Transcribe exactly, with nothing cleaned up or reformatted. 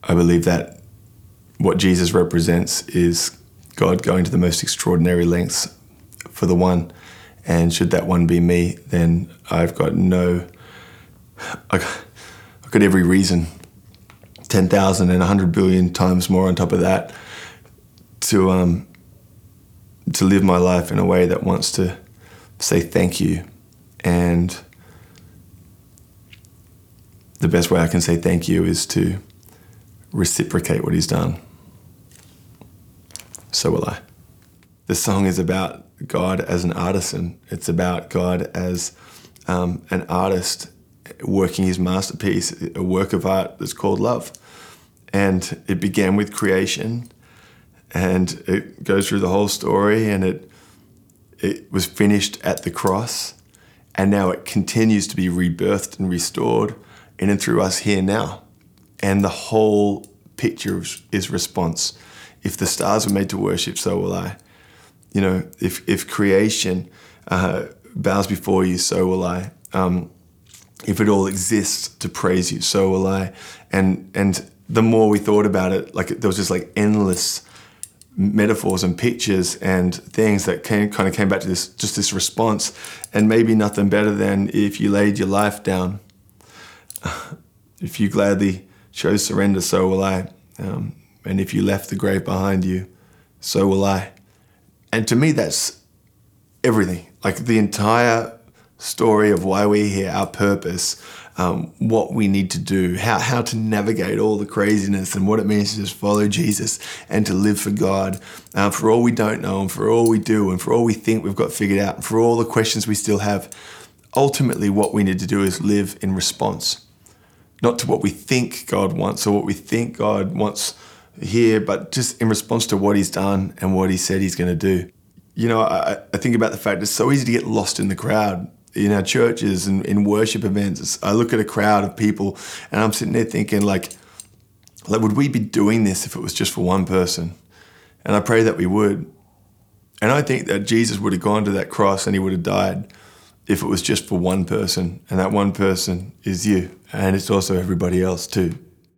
I believe that what Jesus represents is God going to the most extraordinary lengths for the one. And should that one be me, then I've got no, I've got every reason, ten thousand and one hundred billion times more on top of that, to um, to live my life in a way that wants to say thank you. And the best way I can say thank you is to reciprocate what he's done. So will I. This song is about God as an artisan. It's about God as um, an artist working his masterpiece, a work of art that's called love. And it began with creation, and it goes through the whole story, and it it was finished at the cross, and now it continues to be rebirthed and restored in and through us here now. And the whole picture is response. If the stars were made to worship, so will I. You know, if if creation uh, bows before you, so will I. Um, if it all exists to praise you, so will I. And and the more we thought about it, like there was just like endless metaphors and pictures and things that came, kind of came back to this, just this response. And maybe nothing better than if you laid your life down. If you gladly chose surrender, so will I. Um, and if you left the grave behind you, so will I. And to me, that's everything. Like the entire story of why we're here, our purpose, um, what we need to do, how, how to navigate all the craziness and what it means to just follow Jesus and to live for God, uh, for all we don't know and for all we do and for all we think we've got figured out and for all the questions we still have. Ultimately, what we need to do is live in response, not to what we think God wants or what we think God wants here, but just in response to what he's done and what he said he's going to do. You know, I, I think about the fact it's so easy to get lost in the crowd in our churches and in worship events. It's, I look at a crowd of people and I'm sitting there thinking like, like, would we be doing this if it was just for one person? And I pray that we would. And I think that Jesus would have gone to that cross and he would have died if it was just for one person. And that one person is you. And it's also everybody else too.